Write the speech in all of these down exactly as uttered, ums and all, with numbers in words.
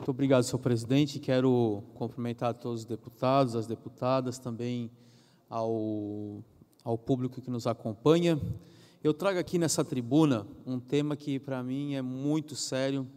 Muito obrigado, senhor presidente. Quero cumprimentar todos os deputados, as deputadas, também ao, ao público que nos acompanha. Eu trago aqui nessa tribuna um tema que, para mim, é muito sério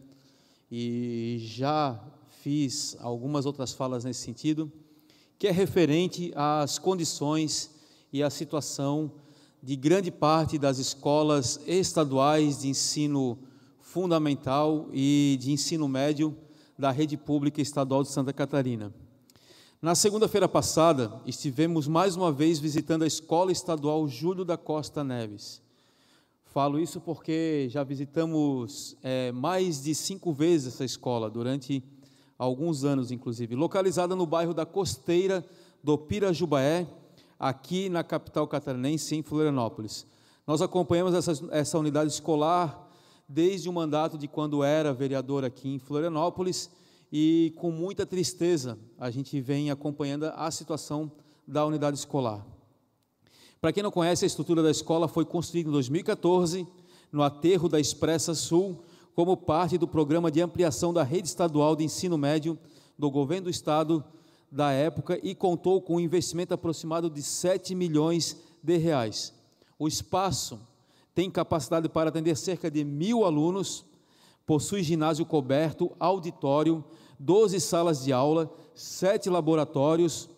e já fiz algumas outras falas nesse sentido, que é referente às condições e à situação de grande parte das escolas estaduais de ensino fundamental e de ensino médio da rede pública estadual de Santa Catarina. Na segunda-feira passada, estivemos mais uma vez visitando a Escola Estadual Júlio da Costa Neves. Falo isso porque já visitamos é, mais de cinco vezes essa escola, durante alguns anos, inclusive, localizada no bairro da Costeira do Pirajubaé, aqui na capital catarinense, em Florianópolis. Nós acompanhamos essa, essa unidade escolar desde o mandato de quando era vereador aqui em Florianópolis, e com muita tristeza a gente vem acompanhando a situação da unidade escolar. Para quem não conhece, a estrutura da escola foi construída em dois mil e quatorze, no aterro da Expressa Sul, como parte do programa de ampliação da rede estadual de ensino médio do governo do estado da época, e contou com um investimento aproximado de sete milhões de reais. O espaço tem capacidade para atender cerca de mil alunos, possui ginásio coberto, auditório, doze salas de aula, sete laboratórios,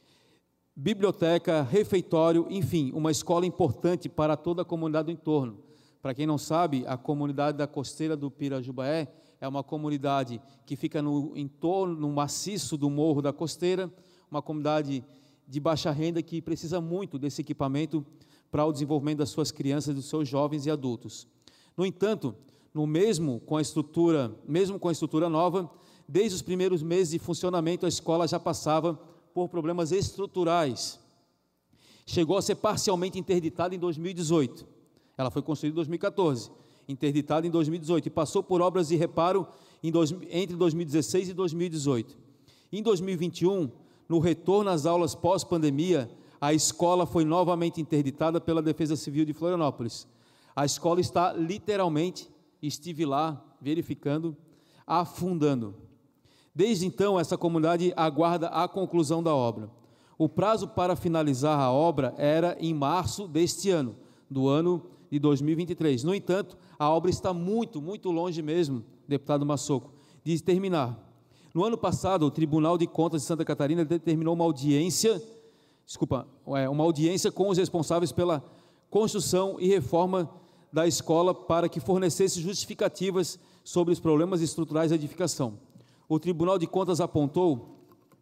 biblioteca, refeitório, enfim, uma escola importante para toda a comunidade do entorno. Para quem não sabe, a comunidade da Costeira do Pirajubaé é uma comunidade que fica no entorno, no maciço do Morro da Costeira, uma comunidade de baixa renda que precisa muito desse equipamento para o desenvolvimento das suas crianças, dos seus jovens e adultos. No entanto, no mesmo com a estrutura, mesmo com a estrutura nova, desde os primeiros meses de funcionamento, a escola já passava por problemas estruturais. Chegou a ser parcialmente interditada em dois mil e dezoito. Ela foi construída em dois mil e quatorze, interditada em dois mil e dezoito, e passou por obras de reparo em dois, entre dois mil e dezesseis e dois mil e dezoito. Em dois mil e vinte e um, no retorno às aulas pós-pandemia, a escola foi novamente interditada pela Defesa Civil de Florianópolis. A escola está literalmente, estive lá verificando, afundando. Desde então, essa comunidade aguarda a conclusão da obra. O prazo para finalizar a obra era em março deste ano, do ano de dois mil e vinte e três. No entanto, a obra está muito, muito longe mesmo, deputado Massoco, de terminar. No ano passado, o Tribunal de Contas de Santa Catarina determinou uma audiência, desculpa, uma audiência com os responsáveis pela construção e reforma da escola para que fornecesse justificativas sobre os problemas estruturais da edificação. O Tribunal de Contas apontou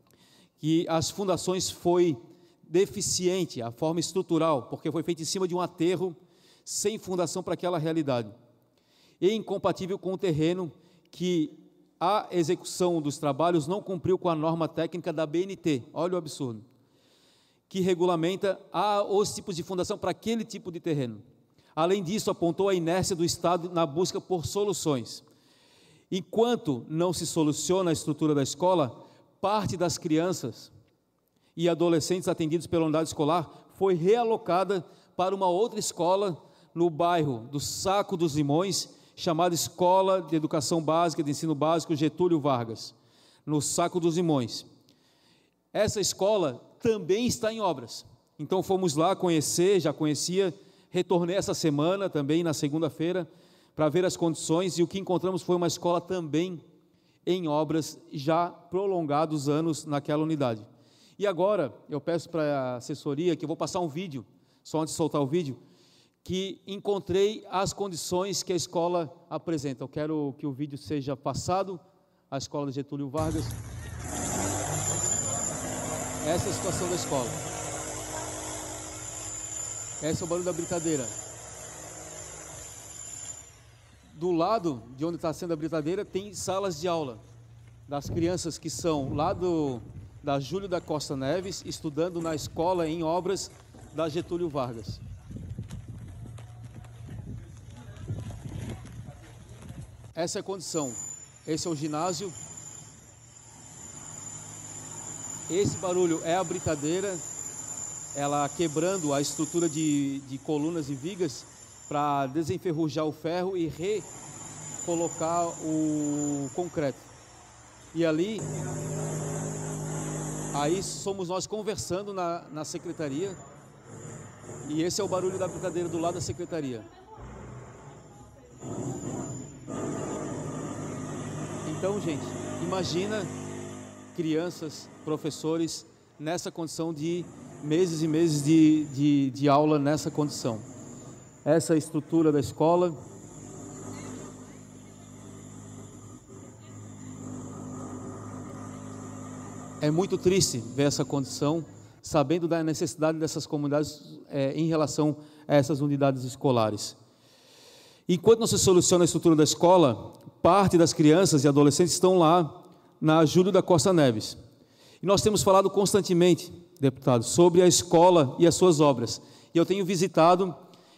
que as fundações foi deficiente, a forma estrutural, porque foi feita em cima de um aterro sem fundação para aquela realidade, e incompatível com o terreno, que a execução dos trabalhos não cumpriu com a norma técnica da B N T, olha o absurdo, que regulamenta a, os tipos de fundação para aquele tipo de terreno. Além disso, apontou a inércia do Estado na busca por soluções. Enquanto não se soluciona a estrutura da escola, parte das crianças e adolescentes atendidos pela unidade escolar foi realocada para uma outra escola no bairro do Saco dos Limões, chamada Escola de Educação Básica, de Ensino Básico Getúlio Vargas, no Saco dos Limões. Essa escola também está em obras. Então fomos lá conhecer, já conhecia, retornei essa semana também, na segunda-feira, para ver as condições, e o que encontramos foi uma escola também em obras, já prolongados anos naquela unidade. E agora, eu peço para a assessoria, que eu vou passar um vídeo, só antes de soltar o vídeo, que encontrei as condições que a escola apresenta. Eu quero que o vídeo seja passado, a escola de Getúlio Vargas. Essa é a situação da escola. Esse é o barulho da britadeira. Do lado de onde está sendo a britadeira, tem salas de aula das crianças que são lá do, da Júlio da Costa Neves, estudando na escola em obras da Getúlio Vargas. Essa é a condição. Esse é o ginásio. Esse barulho é a britadeira, ela quebrando a estrutura de, de colunas e vigas para desenferrujar o ferro e recolocar o concreto. E ali, aí somos nós conversando na, na secretaria, e esse é o barulho da brincadeira do lado da secretaria. Então, gente, imagina crianças, professores, nessa condição de meses e meses de, de, de aula nessa condição. Essa é a estrutura da escola. É muito triste ver essa condição, sabendo da necessidade dessas comunidades é, em relação a essas unidades escolares. Enquanto não se soluciona a estrutura da escola, parte das crianças e adolescentes estão lá na Júlio da Costa Neves. E nós temos falado constantemente, deputado, sobre a escola e as suas obras. E eu tenho visitado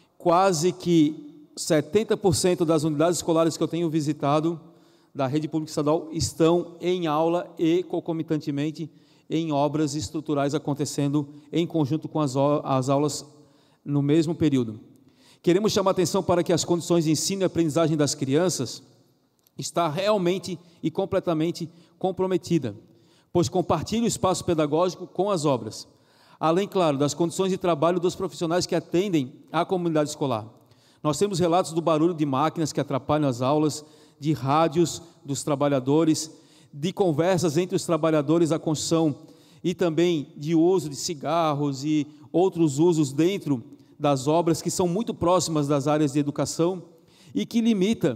quase que setenta por cento das unidades escolares que eu tenho visitado da rede pública estadual estão em aula e, concomitantemente, em obras estruturais acontecendo em conjunto com as, as aulas no mesmo período. Queremos chamar a atenção para que as condições de ensino e aprendizagem das crianças está realmente e completamente comprometida, pois compartilha o espaço pedagógico com as obras, além, claro, das condições de trabalho dos profissionais que atendem à comunidade escolar. Nós temos relatos do barulho de máquinas que atrapalham as aulas, de rádios dos trabalhadores, de conversas entre os trabalhadores da construção e também de uso de cigarros e outros usos dentro das obras que são muito próximas das áreas de educação e que limita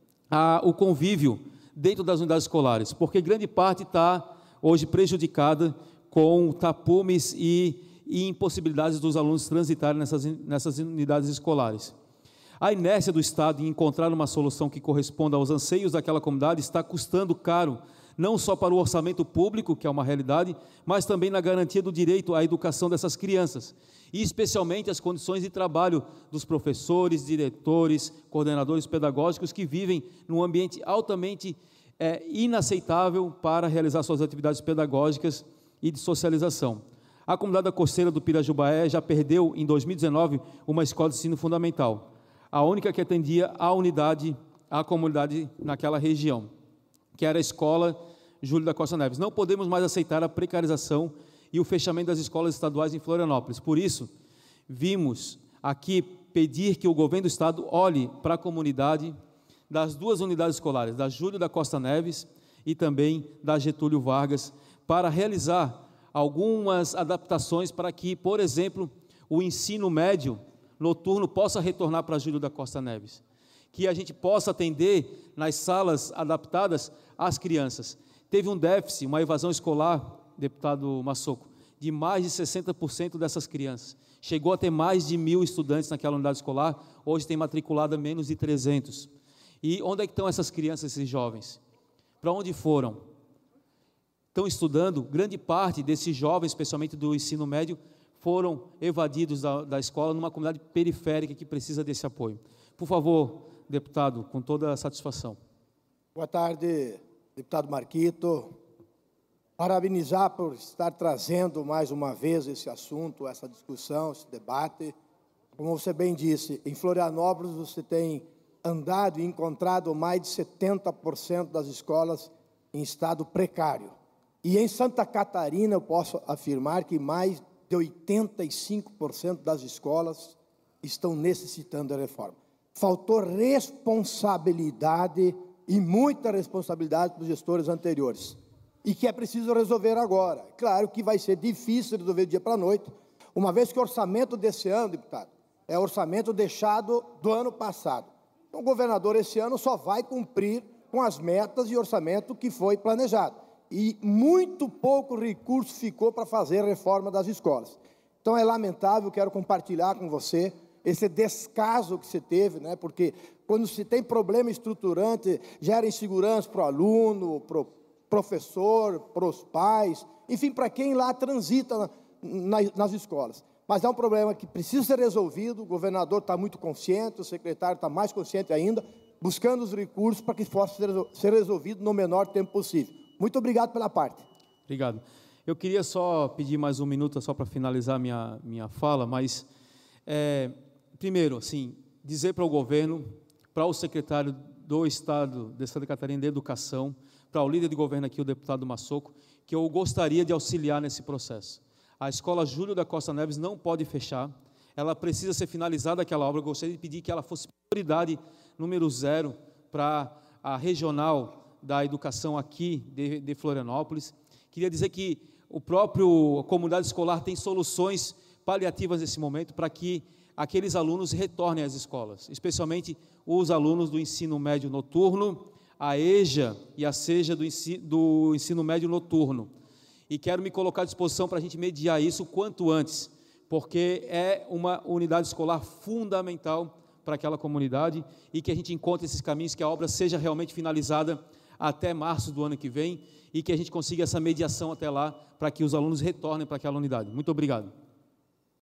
a, o convívio dentro das unidades escolares, porque grande parte está hoje prejudicada com tapumes e, e impossibilidades dos alunos transitarem nessas, nessas unidades escolares. A inércia do Estado em encontrar uma solução que corresponda aos anseios daquela comunidade está custando caro, não só para o orçamento público, que é uma realidade, mas também na garantia do direito à educação dessas crianças, e especialmente as condições de trabalho dos professores, diretores, coordenadores pedagógicos que vivem num ambiente altamente é, inaceitável para realizar suas atividades pedagógicas e de socialização. A comunidade da Costeira do Pirajubaé já perdeu, em dois mil e dezenove, uma escola de ensino fundamental, a única que atendia a unidade, a comunidade naquela região, que era a escola Júlio da Costa Neves. Não podemos mais aceitar a precarização e o fechamento das escolas estaduais em Florianópolis. Por isso, vimos aqui pedir que o governo do estado olhe para a comunidade das duas unidades escolares, da Júlio da Costa Neves e também da Getúlio Vargas, para realizar algumas adaptações para que, por exemplo, o ensino médio noturno possa retornar para Júlio da Costa Neves, que a gente possa atender nas salas adaptadas às crianças. Teve um déficit, uma evasão escolar, deputado Massoco, de mais de sessenta por cento dessas crianças. Chegou a ter mais de mil estudantes naquela unidade escolar, hoje tem matriculado menos de trezentos. E onde é que estão essas crianças, esses jovens? Para onde foram? Estão estudando, grande parte desses jovens, especialmente do ensino médio, foram evadidos da, da escola numa comunidade periférica que precisa desse apoio. Por favor, deputado, com toda a satisfação. Boa tarde, deputado Marquito. Parabenizar por estar trazendo mais uma vez esse assunto, essa discussão, esse debate. Como você bem disse, em Florianópolis você tem andado e encontrado mais de setenta por cento das escolas em estado precário. E em Santa Catarina eu posso afirmar que mais de oitenta e cinco por cento das escolas estão necessitando de reforma. Faltou responsabilidade e muita responsabilidade dos gestores anteriores, e que é preciso resolver agora. Claro que vai ser difícil resolver do dia para a noite, uma vez que o orçamento desse ano, deputado, é orçamento deixado do ano passado. Então, o governador esse ano só vai cumprir com as metas e orçamento que foi planejado. E muito pouco recurso ficou para fazer a reforma das escolas. Então, é lamentável, quero compartilhar com você esse descaso que você teve, né? Porque quando se tem problema estruturante, gera insegurança para o aluno, para o professor, para os pais, enfim, para quem lá transita na, na, nas escolas. Mas é um problema que precisa ser resolvido, o governador está muito consciente, o secretário está mais consciente ainda, buscando os recursos para que possa ser resolvido no menor tempo possível. Muito obrigado pela parte. Obrigado. Eu queria só pedir mais um minuto só para finalizar minha, minha fala, mas, é, primeiro, assim, dizer para o governo, para o secretário do Estado de Santa Catarina de Educação, para o líder de governo aqui, o deputado Massoco, que eu gostaria de auxiliar nesse processo. A escola Júlio da Costa Neves não pode fechar, ela precisa ser finalizada aquela obra. Eu gostaria de pedir que ela fosse prioridade número zero para a regional da educação aqui de, de Florianópolis. Queria dizer que o próprio a comunidade escolar tem soluções paliativas nesse momento para que aqueles alunos retornem às escolas, especialmente os alunos do ensino médio noturno, a EJA e a SEJA do ensino, do ensino médio noturno. E quero me colocar à disposição para a gente mediar isso o quanto antes, porque é uma unidade escolar fundamental para aquela comunidade e que a gente encontre esses caminhos, que a obra seja realmente finalizada até março do ano que vem e que a gente consiga essa mediação até lá para que os alunos retornem para aquela unidade. Muito obrigado.